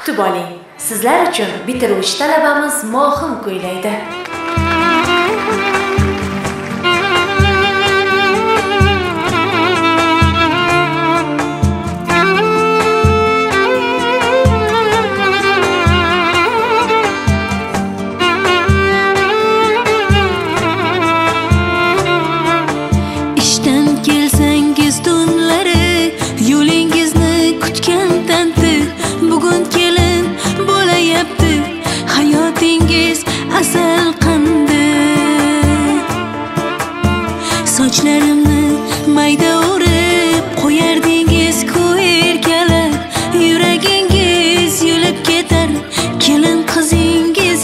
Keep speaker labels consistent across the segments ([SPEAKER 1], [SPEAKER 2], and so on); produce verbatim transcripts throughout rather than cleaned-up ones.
[SPEAKER 1] kutib oling. Sizlar uchun bitiruvchi talabamiz Mohim kuylaydi.
[SPEAKER 2] Asal qandı sochlarimni mayda urib qo'yardingiz ku erkalab yuragingiz yulib ketar kelin qizingiz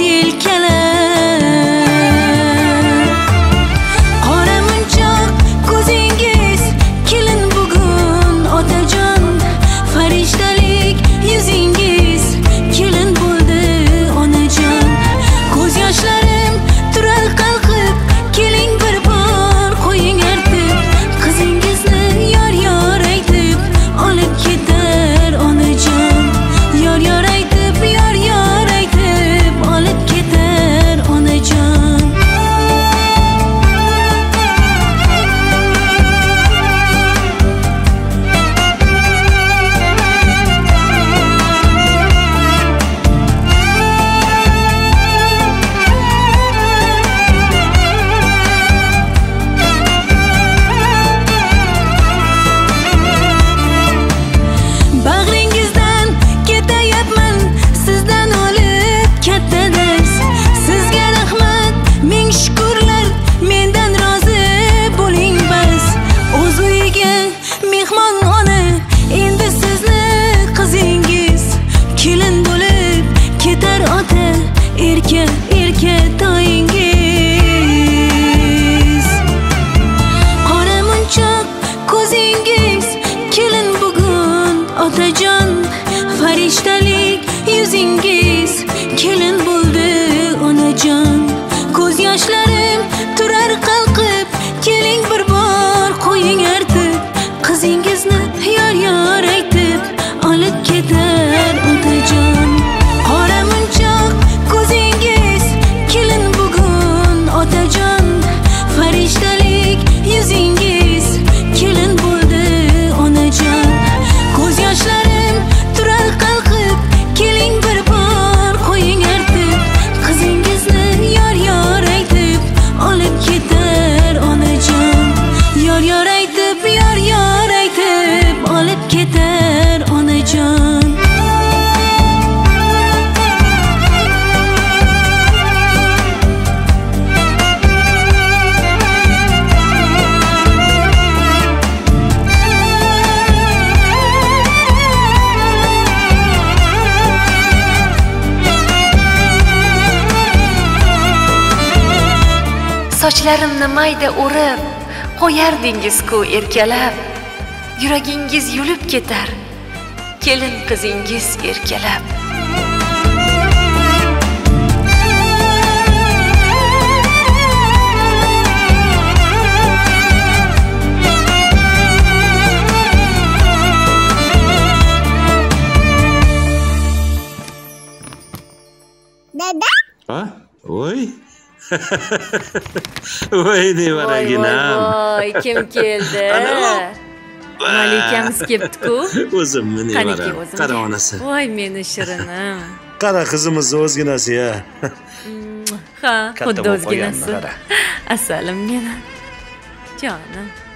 [SPEAKER 2] yelkalab qora munchoq ko'zingiz kelin bugun otajon farishtalik yuzingiz kelin bo'ldi onajon ko'z yoshlarim turar qalqib keling bir bor qo'ying artib qizingizni yor yor aytib olib ketar onajon yor yor aytib yor yor aytib olib ketar onajon erka erka toyingiz qora munchoq ko'zingiz kelin bugun otajon farishtalik yuzingiz kelin bo'ldi onajon ko'z yoshlarim turar qalqib keling bir bor qo'ying artib qizingizni yor yor aytib olib ketar otajon qora munchoq ko'zingiz kelin bugun otajon farishtalik yuzingiz kelin bo'ldi onajon ko'z yoshlarim turar qalqib keling bir bor qo'ying artib qizingizni yor yor aytib olib ketar onajon yor yor aytib yor yor aytib olib ketar onajon
[SPEAKER 1] Sochlarimni mayda urib qo'yardingiz ku erkalab yuragingiz yulib ketar kelin qizingiz erkalab
[SPEAKER 3] Dada?
[SPEAKER 4] Ha? Voy. Voy nevaraginam.
[SPEAKER 1] Voy, kim keldi? Malikamiz kelibdi-ku.
[SPEAKER 4] O'zimni nevaram. Qara onasi.
[SPEAKER 1] Voy meni shirinim.
[SPEAKER 4] Qara qizimizni o'zginasi-ya.
[SPEAKER 1] Ha, xuddi o'zginasi. Asalim meni. Jonim.